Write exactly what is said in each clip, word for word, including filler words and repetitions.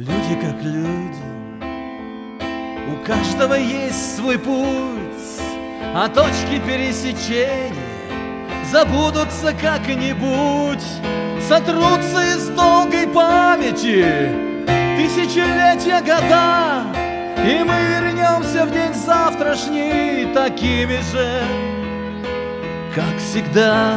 Люди как люди, у каждого есть свой путь, а точки пересечения забудутся как-нибудь, сотрутся из долгой памяти тысячелетия, года, и мы вернемся в день завтрашний такими же, как всегда,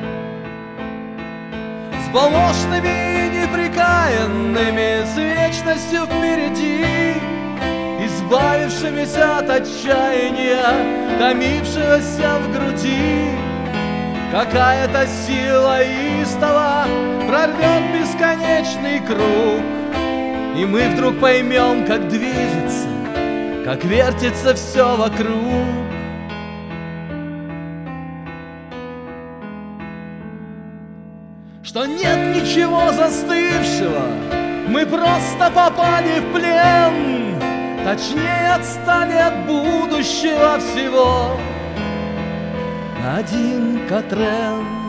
с балошными и непрекаянными, с вечностью впереди, избавившимися от отчаяния, томившегося в груди. Какая-то сила истово прорвет бесконечный круг, и мы вдруг поймем, как движется, как вертится все вокруг. Что нет ничего застывшего, мы просто попали в плен, точнее отстали от будущего всего на один Катрен.